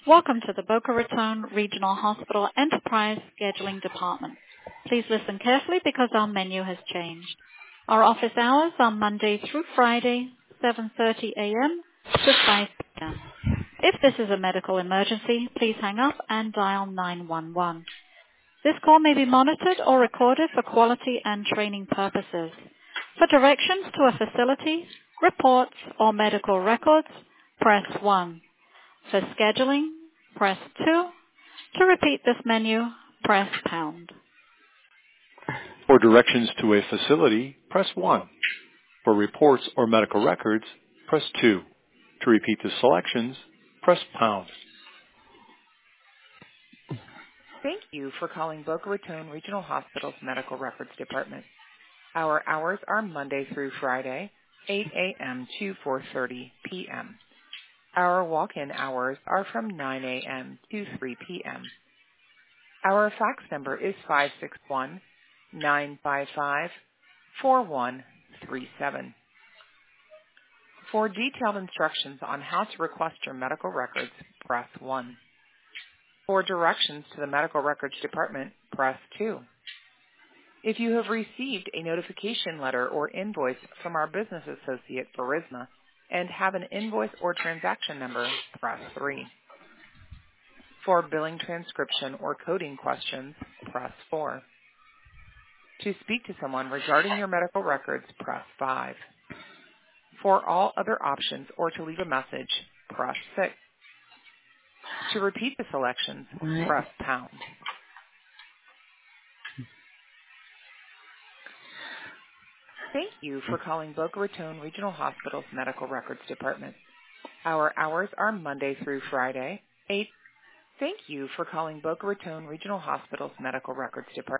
Welcome to the Boca Raton Regional Hospital Enterprise Scheduling Department. Please listen carefully because our menu has changed. Our office hours are Monday through Friday, 7:30 a.m. to 5 p.m. If this is a medical emergency, please hang up and dial 911. This call may be monitored or recorded for quality and training purposes. For directions to a facility, reports, or medical records, press 1. For scheduling, press 2. To repeat this menu, press pound. For directions to a facility, press 1. For reports or medical records, press 2. To repeat the selections, press pound. Thank you for calling Boca Raton Regional Hospital's Medical Records Department. Our hours are Monday through Friday, 8 a.m. to 4:30 p.m. Our walk-in hours are from 9 a.m. to 3 p.m. Our fax number is 561-955-4137. For detailed instructions on how to request your medical records, press 1. For directions to the Medical Records Department, press 2. If you have received a notification letter or invoice from our business associate, Verisma, and have an invoice or transaction number, press 3. For billing transcription or coding questions, press 4. To speak to someone regarding your medical records, press 5. For all other options or to leave a message, press 6. To repeat the selections, press pound. Thank you for calling Boca Raton Regional Hospital's Medical Records Department. Our hours are Monday through Friday, 8. Thank you for calling Boca Raton Regional Hospital's Medical Records Department.